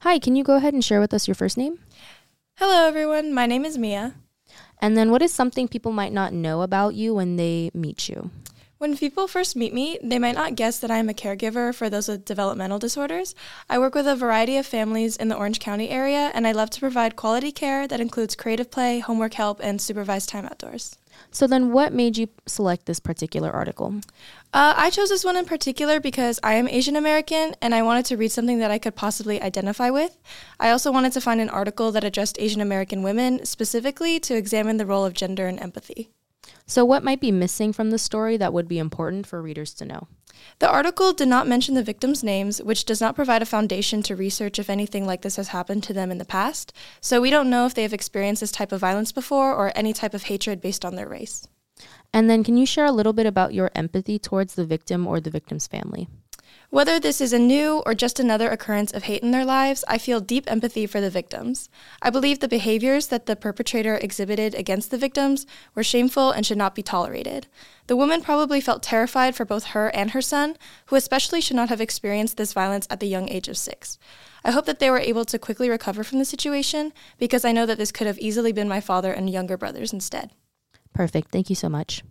Hi, can you go ahead and share with us your first name? Hello, everyone. My name is Mia. And then what is something people might not know about you when they meet you? When people first meet me, they might not guess that I am a caregiver for those with developmental disorders. I work with a variety of families in the Orange County area, and I love to provide quality care that includes creative play, homework help, and supervised time outdoors. So then what made you select this particular article? I chose this one in particular because I am Asian American, and I wanted to read something that I could possibly identify with. I also wanted to find an article that addressed Asian American women, specifically to examine the role of gender and empathy. So what might be missing from the story that would be important for readers to know? The article did not mention the victims' names, which does not provide a foundation to research if anything like this has happened to them in the past. So we don't know if they have experienced this type of violence before or any type of hatred based on their race. And then can you share a little bit about your empathy towards the victim or the victim's family? Whether this is a new or just another occurrence of hate in their lives, I feel deep empathy for the victims. I believe the behaviors that the perpetrator exhibited against the victims were shameful and should not be tolerated. The woman probably felt terrified for both her and her son, who especially should not have experienced this violence at the young age of 6. I hope that they were able to quickly recover from the situation, because I know that this could have easily been my father and younger brothers instead. Perfect. Thank you so much.